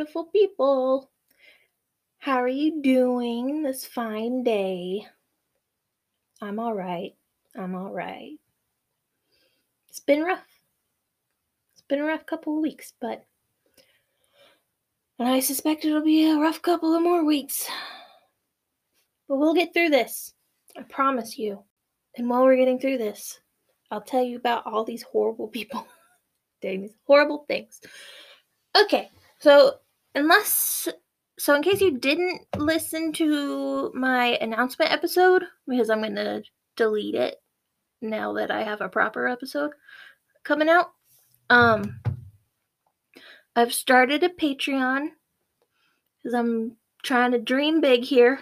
beautiful people. How are you doing this fine day? I'm all right. It's been rough. It's been a rough couple of weeks, and I suspect it'll be a rough couple of more weeks. But we'll get through this. I promise you. And while we're getting through this, I'll tell you about all these horrible people doing these horrible things. Okay, so in case you didn't listen to my announcement episode, because I'm going to delete it now that I have a proper episode coming out, I've started a Patreon because I'm trying to dream big here,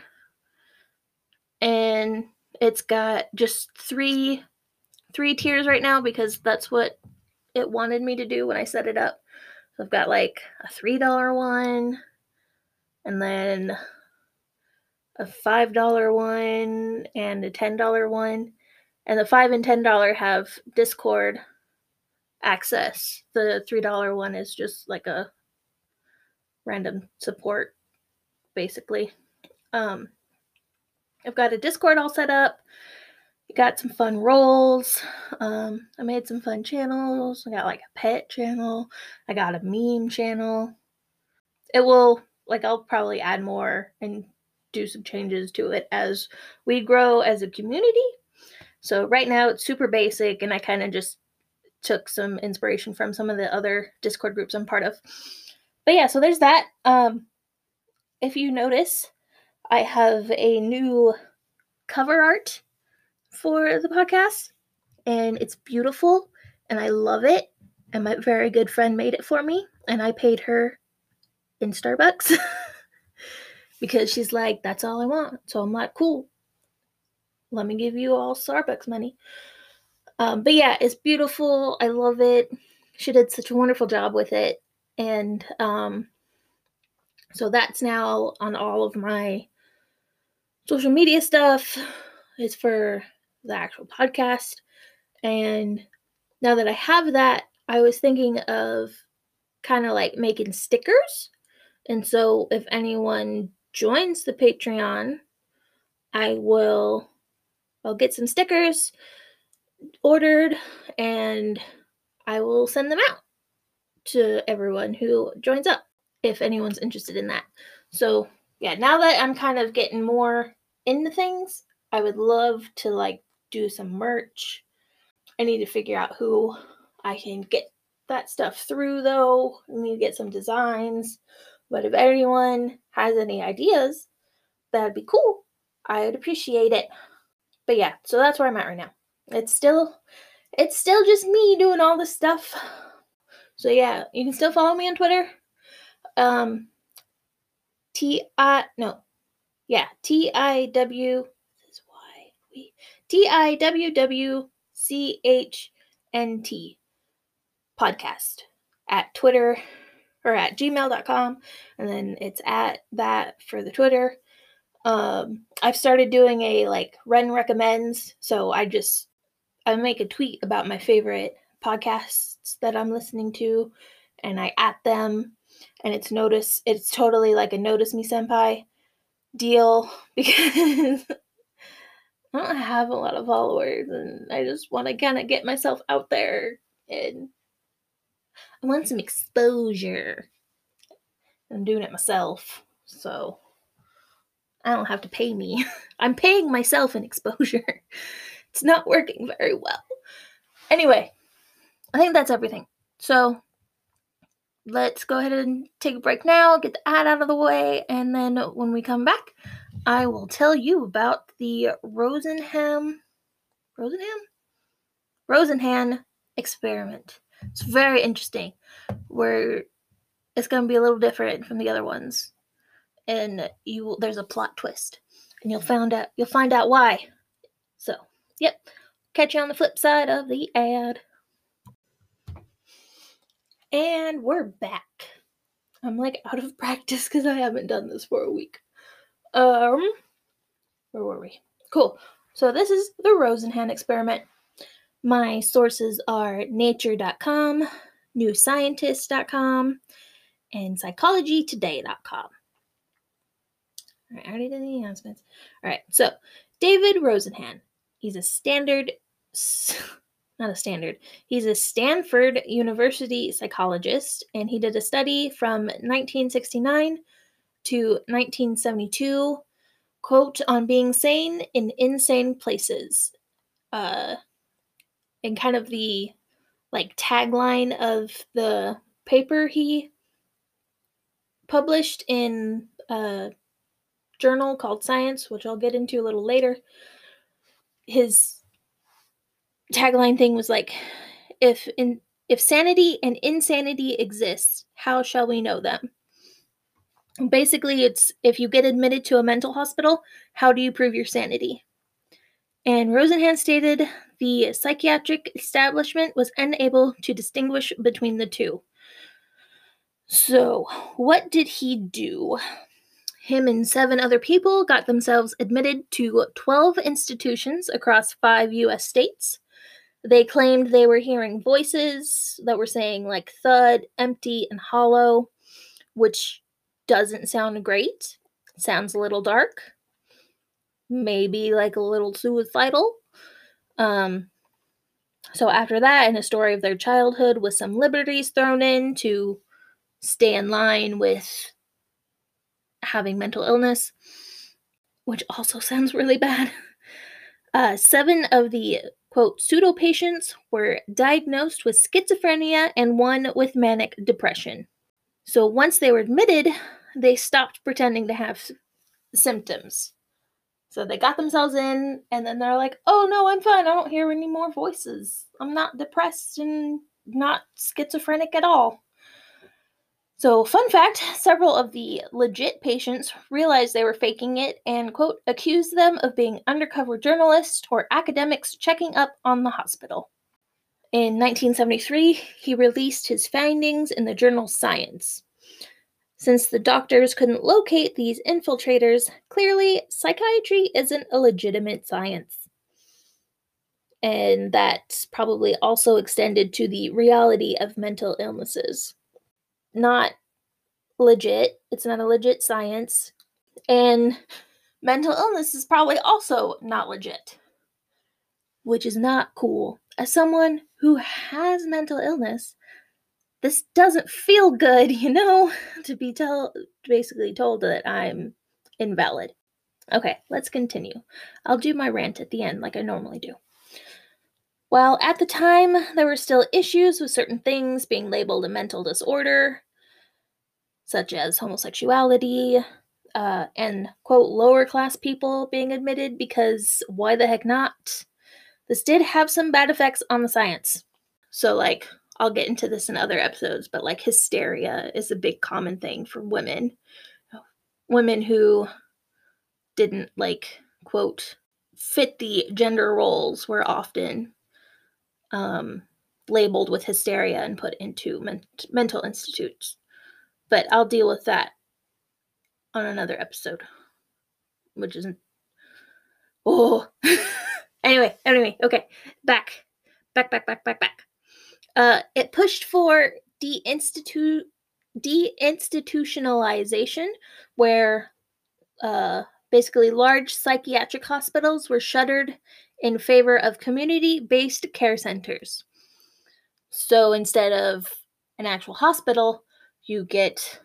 and it's got just three tiers right now because that's what it wanted me to do when I set it up. So I've got like a $3 one, and then a $5 one, and a $10 one. And the $5 and $10 have Discord access. The $3 one is just like a random support, basically. I've got a Discord all set up. I got some fun roles. I made some fun channels. I got like a pet channel. I got a meme channel. I'll probably add more and do some changes to it as we grow as a community. So right now it's super basic, and I kind of just took some inspiration from some of the other Discord groups I'm part of. But yeah, so there's that. If you notice, I have a new cover art for the podcast, and it's beautiful, and I love it. And my very good friend made it for me, and I paid her in Starbucks because she's like, that's all I want. So I'm like, cool. Let me give you all Starbucks money. But yeah, it's beautiful. I love it. She did such a wonderful job with it. And so that's now on all of my social media stuff. It's for the actual podcast. And now that I have that, I was thinking of kind of like making stickers. And so if anyone joins the Patreon, I'll get some stickers ordered, and I will send them out to everyone who joins up if anyone's interested in that. So yeah, now that I'm kind of getting more into things, I would love to like do some merch. I need to figure out who I can get that stuff through though. I need to get some designs. But if anyone has any ideas, that'd be cool. I would appreciate it. But yeah, so that's where I'm at right now. It's still just me doing all this stuff. So yeah, you can still follow me on Twitter. TIWWCHNT podcast at Twitter or at gmail.com, and then it's at that for the Twitter. I've started doing a like Ren recommends, so I make a tweet about my favorite podcasts that I'm listening to, and I at them, and it's totally like a notice me senpai deal because I don't have a lot of followers, and I just want to kind of get myself out there, and I want some exposure. I'm doing it myself, so I don't have to pay me. I'm paying myself in exposure. It's not working very well. Anyway, I think that's everything. So let's go ahead and take a break now, get the ad out of the way, and then when we come back, I will tell you about the Rosenhan experiment. It's very interesting. It's going to be a little different from the other ones, and there's a plot twist, and you'll find out why. So, yep. Catch you on the flip side of the ad. And we're back. I'm like out of practice because I haven't done this for a week. Where were we? Cool. So this is the Rosenhan experiment. My sources are nature.com, newscientist.com, and psychologytoday.com. All right, I already did the announcements. All right, so David Rosenhan. He's a he's a Stanford University psychologist, and he did a study from 1969 to 1972, quote, on being sane in insane places. And kind of the tagline of the paper he published in a journal called Science, which I'll get into a little later. His tagline thing was if sanity and insanity exist, how shall we know them? Basically, it's if you get admitted to a mental hospital, how do you prove your sanity? And Rosenhan stated the psychiatric establishment was unable to distinguish between the two. So, what did he do? Him and 7 other people got themselves admitted to 12 institutions across 5 U.S. states. They claimed they were hearing voices that were saying thud, empty, and hollow, which doesn't sound great. Sounds a little dark. Maybe a little suicidal. So after that, and a story of their childhood with some liberties thrown in to stay in line with having mental illness, which also sounds really bad. 7 of the, quote, pseudo patients were diagnosed with schizophrenia and 1 with manic depression. So once they were admitted, they stopped pretending to have symptoms. So they got themselves in, and then they're like, oh no, I'm fine. I don't hear any more voices. I'm not depressed and not schizophrenic at all. So, fun fact, several of the legit patients realized they were faking it and, quote, accused them of being undercover journalists or academics checking up on the hospital. In 1973, he released his findings in the journal Science. Since the doctors couldn't locate these infiltrators, clearly psychiatry isn't a legitimate science. And that probably also extended to the reality of mental illnesses. Not legit. It's not a legit science. And mental illness is probably also not legit, which is not cool. As someone who has mental illness, this doesn't feel good, to be basically told that I'm invalid. Okay, let's continue. I'll do my rant at the end like I normally do. While at the time there were still issues with certain things being labeled a mental disorder, such as homosexuality, and, quote, lower class people being admitted because why the heck not? This did have some bad effects on the science. So, I'll get into this in other episodes, but, hysteria is a big common thing for women. Women who didn't, quote, fit the gender roles were often labeled with hysteria and put into mental institutes. But I'll deal with that on another episode, which isn't. Oh, anyway, okay, back. It pushed for deinstitutionalization, where basically large psychiatric hospitals were shuttered in favor of community-based care centers. So instead of an actual hospital, you get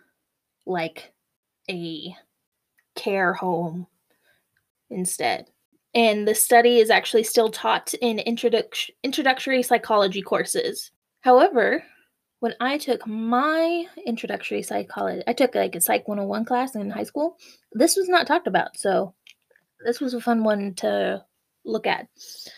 a care home instead. And the study is actually still taught in introductory psychology courses. However, when I took my introductory psychology, I took a Psych 101 class in high school. This was not talked about, so this was a fun one to look at.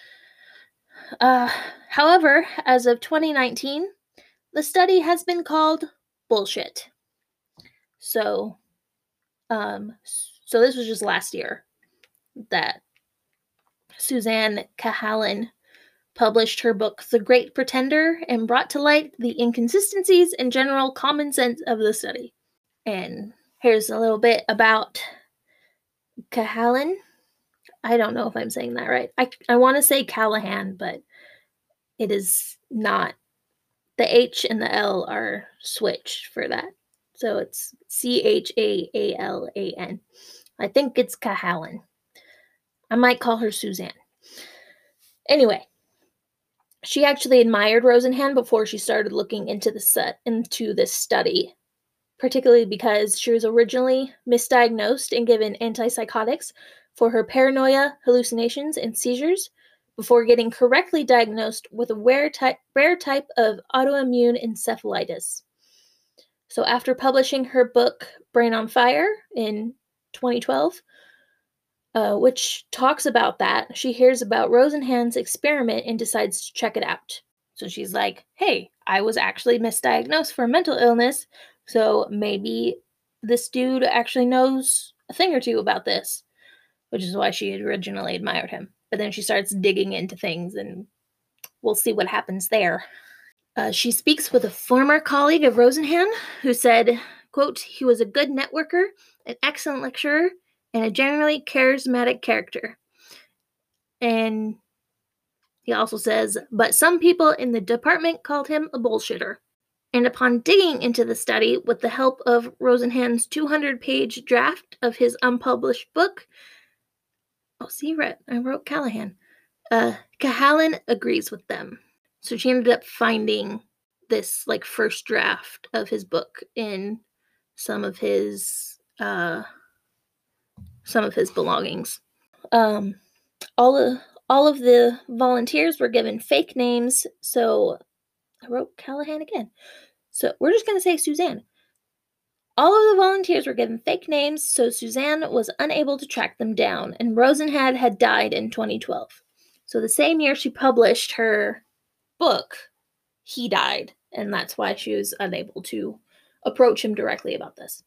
However, as of 2019, the study has been called bullshit. So this was just last year that Suzanne Cahalan published her book, The Great Pretender, and brought to light the inconsistencies and general common sense of the study. And here's a little bit about Cahalan. I don't know if I'm saying that right. I want to say Callahan, but it is not. The H and the L are switched for that. So it's Chalan. I think it's Cahalan. I might call her Suzanne. Anyway, she actually admired Rosenhan before she started looking into this study, particularly because she was originally misdiagnosed and given antipsychotics for her paranoia, hallucinations, and seizures before getting correctly diagnosed with a rare type of autoimmune encephalitis. So after publishing her book Brain on Fire in 2012, which talks about that, she hears about Rosenhan's experiment and decides to check it out. So she's like, hey, I was actually misdiagnosed for a mental illness, so maybe this dude actually knows a thing or two about this, which is why she had originally admired him. But then she starts digging into things, and we'll see what happens there. She speaks with a former colleague of Rosenhan who said, quote, he was a good networker, an excellent lecturer, and a generally charismatic character. And he also says, but some people in the department called him a bullshitter. And upon digging into the study with the help of Rosenhan's 200-page draft of his unpublished book, I wrote Callahan. Cahalan agrees with them. So she ended up finding this first draft of his book in some of his belongings. All of the volunteers were given fake names, so I wrote Callahan again. So we're just going to say Suzanne. All of the volunteers were given fake names, so Suzanne was unable to track them down, and Rosenhan had died in 2012. So the same year she published her book, he died, and that's why she was unable to approach him directly about this.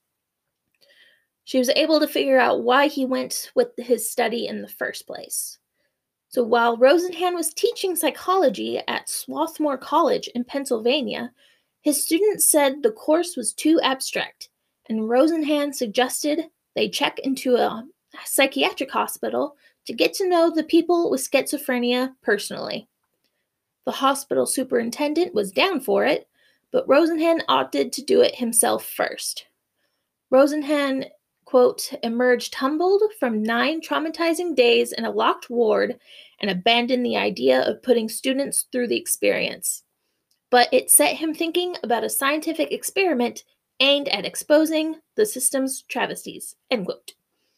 She was able to figure out why he went with his study in the first place. So while Rosenhan was teaching psychology at Swarthmore College in Pennsylvania, his students said the course was too abstract, and Rosenhan suggested they check into a psychiatric hospital to get to know the people with schizophrenia personally. The hospital superintendent was down for it, but Rosenhan opted to do it himself first. Rosenhan, quote, emerged humbled from 9 traumatizing days in a locked ward and abandoned the idea of putting students through the experience. But it set him thinking about a scientific experiment aimed at exposing the system's travesties, end quote.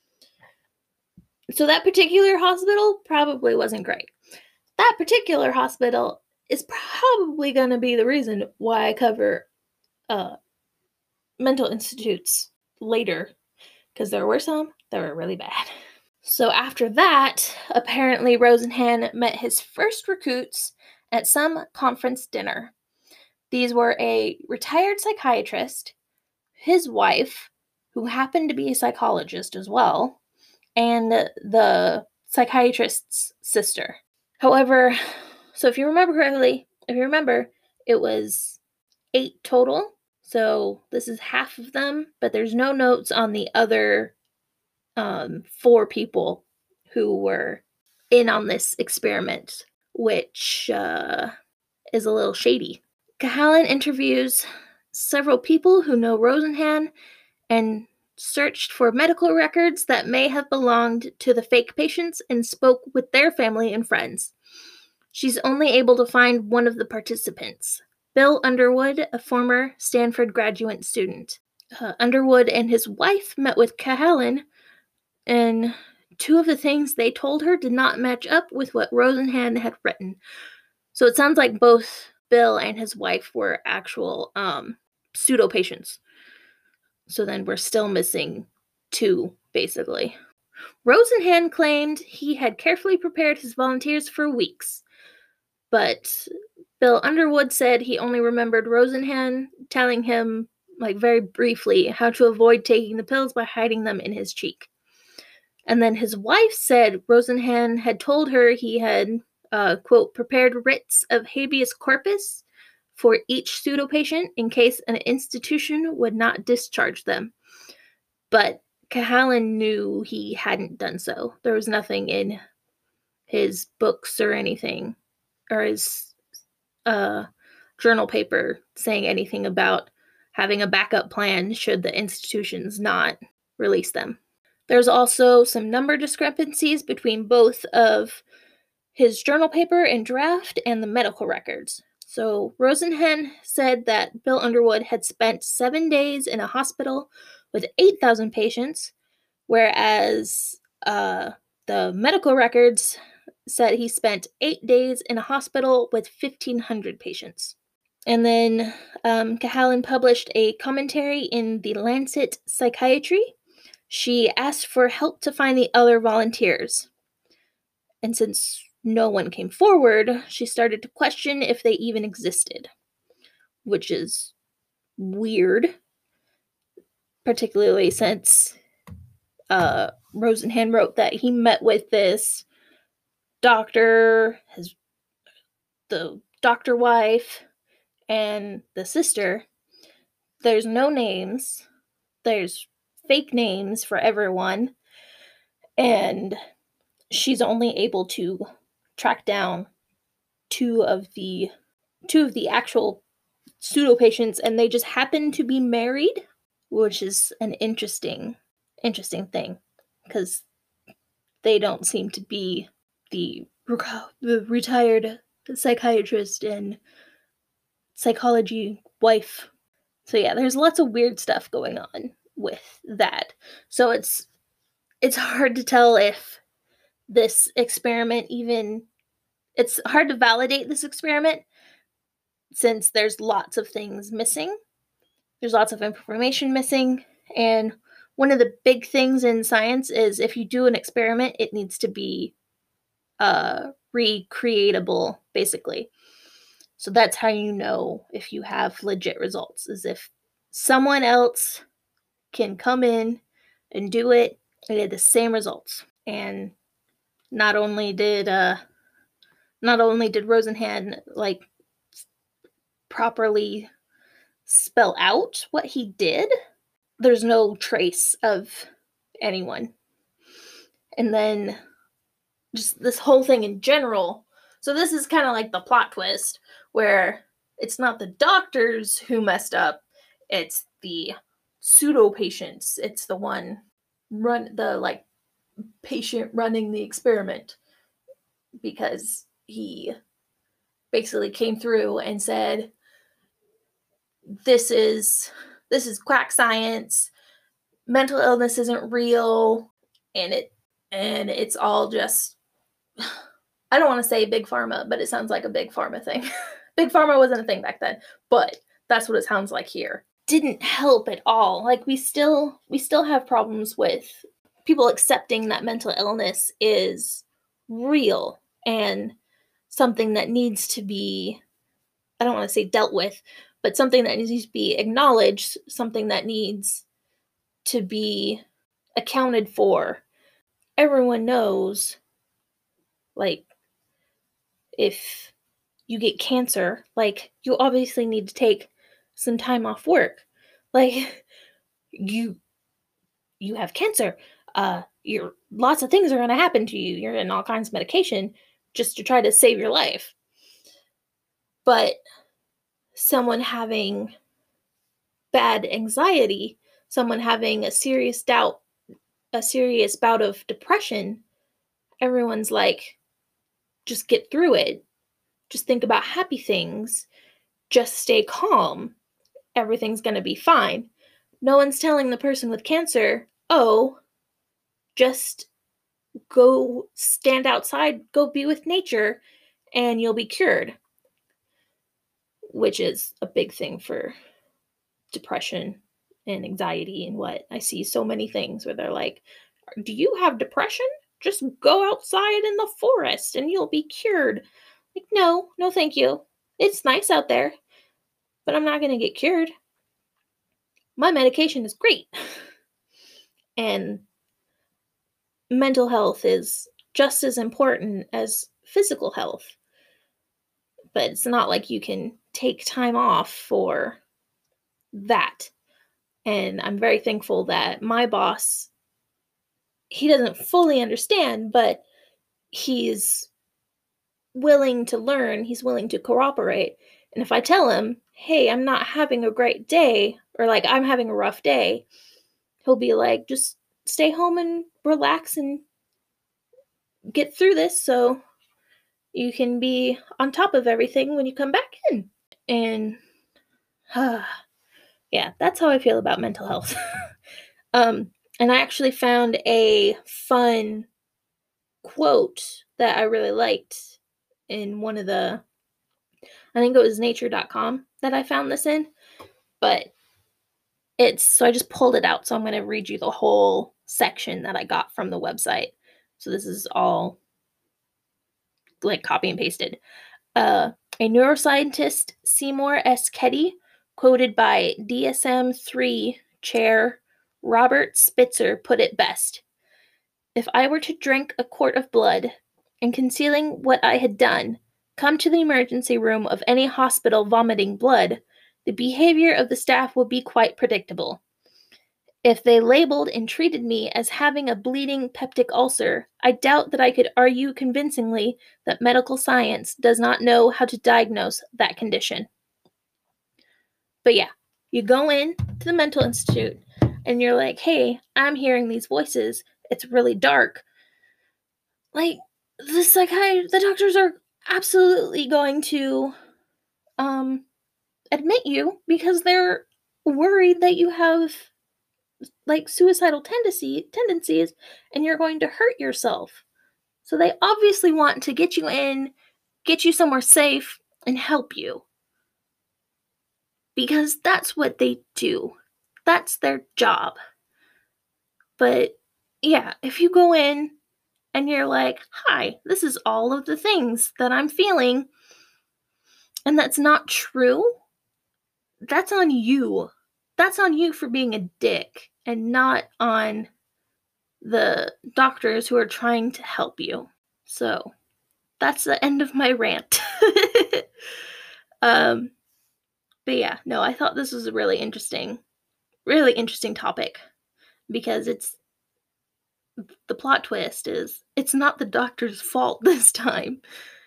So that particular hospital probably wasn't great. That particular hospital is probably going to be the reason why I cover mental institutes later, because there were some that were really bad. So after that, apparently Rosenhan met his first recruits at some conference dinner. These were a retired psychiatrist, his wife, who happened to be a psychologist as well, and the psychiatrist's sister. However, so if you remember, it was 8 total. So this is half of them, but there's no notes on the other 4 people who were in on this experiment, which is a little shady. Cahalan interviews several people who know Rosenhan and searched for medical records that may have belonged to the fake patients and spoke with their family and friends. She's only able to find one of the participants, Bill Underwood, a former Stanford graduate student. Underwood and his wife met with Cahalan, and 2 of the things they told her did not match up with what Rosenhan had written. So it sounds like both Bill and his wife were actual pseudo patients. So then we're still missing 2, basically. Rosenhan claimed he had carefully prepared his volunteers for weeks, but Bill Underwood said he only remembered Rosenhan telling him, very briefly, how to avoid taking the pills by hiding them in his cheek. And then his wife said Rosenhan had told her he had, quote, prepared writs of habeas corpus for each pseudo-patient in case an institution would not discharge them. But Cahalan knew he hadn't done so. There was nothing in his books or anything, or his journal paper saying anything about having a backup plan should the institutions not release them. There's also some number discrepancies between both of his journal paper and draft and the medical records. So Rosenhan said that Bill Underwood had spent 7 days in a hospital with 8,000 patients, whereas the medical records said he spent 8 days in a hospital with 1,500 patients. And then Cahalan published a commentary in the Lancet Psychiatry. She asked for help to find the other volunteers. And since no one came forward, she started to question if they even existed, which is weird, particularly since Rosenhan wrote that he met with this doctor, the doctor wife, and the sister. There's no names. There's fake names for everyone. And she's only able to track down two of the actual pseudo patients, and they just happen to be married, which is an interesting thing, because they don't seem to be the retired psychiatrist and psychology wife. So yeah, there's lots of weird stuff going on with that. So it's hard to tell if this experiment it's hard to validate this experiment since there's lots of things missing. There's lots of information missing, and one of the big things in science is if you do an experiment, it needs to be recreatable, basically. So that's how you know if you have legit results, is if someone else can come in and do it and get the same results. And not only did Rosenhan properly spell out what he did, there's no trace of anyone. And then just this whole thing in general. So this is kind of like the plot twist where it's not the doctors who messed up, it's the pseudo patients. It's the one patient running the experiment, because he basically came through and said, this is quack science, mental illness isn't real, and it's all just, I don't want to say big pharma, but it sounds like a big pharma thing. Big pharma wasn't a thing back then, but that's what it sounds like here. Didn't help at all. Like we still have problems with people accepting that mental illness is real and something that needs to be, I don't want to say dealt with, but something that needs to be acknowledged, something that needs to be accounted for. Everyone knows, like, if you get cancer, like, you obviously need to take some time off work. Like, you have cancer. Lots of things are going to happen to you. You're in all kinds of medication just to try to save your life. But someone having bad anxiety, someone having a serious bout of depression, everyone's like, just get through it. Just think about happy things. Just stay calm. Everything's going to be fine. No one's telling the person with cancer, oh, just go stand outside, go be with nature, and you'll be cured. Which is a big thing for depression and anxiety and what. I see so many things where they're like, do you have depression? Just go outside in the forest and you'll be cured. Like, no, thank you. It's nice out there, but I'm not going to get cured. My medication is great. And mental health is just as important as physical health. But it's not like you can take time off for that. And I'm very thankful that my boss, he doesn't fully understand, but he's willing to learn. He's willing to cooperate. And if I tell him, hey, I'm not having a great day, or like I'm having a rough day, he'll be like, just stay home and relax and get through this so you can be on top of everything when you come back in. And yeah, that's how I feel about mental health. And I actually found a fun quote that I really liked in one of the, I think it was nature.com that I found this in, but so I just pulled it out. So I'm going to read you the whole section that I got from the website. So this is all like copy and pasted. A neuroscientist, Seymour S. Ketty, quoted by DSM-3 chair Robert Spitzer, put it best. If I were to drink a quart of blood and, concealing what I had done, come to the emergency room of any hospital vomiting blood, the behavior of the staff would be quite predictable. If they labeled and treated me as having a bleeding peptic ulcer, I doubt that I could argue convincingly that medical science does not know how to diagnose that condition. But yeah, you go in to the mental institute and you're like, hey, I'm hearing these voices. It's really dark. Like, the doctors are absolutely going to admit you because they're worried that you have like suicidal tendencies and you're going to hurt yourself. So they obviously want to get you in, get you somewhere safe, and help you. Because that's what they do. That's their job. But yeah, if you go in and you're like, hi, this is all of the things that I'm feeling, and that's not true, that's on you. That's on you for being a dick and not on the doctors who are trying to help you. So that's the end of my rant. But yeah, no, I thought this was a really interesting topic because the plot twist is it's not the doctor's fault this time.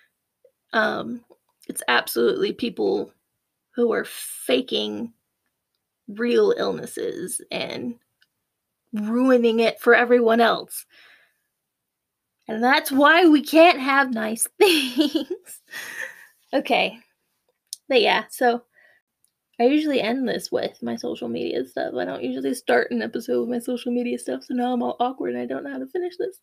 It's absolutely people who are faking real illnesses and ruining it for everyone else. And that's why we can't have nice things. Okay. But yeah, so I usually end this with my social media stuff. I don't usually start an episode with my social media stuff, so now I'm all awkward and I don't know how to finish this.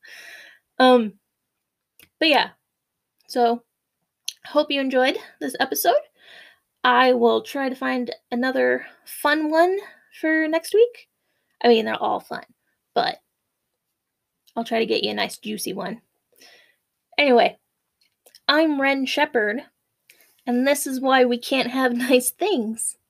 But yeah, so hope you enjoyed this episode. I will try to find another fun one for next week. I mean, they're all fun, but I'll try to get you a nice juicy one. Anyway, I'm Ren Shepherd, and this is why we can't have nice things.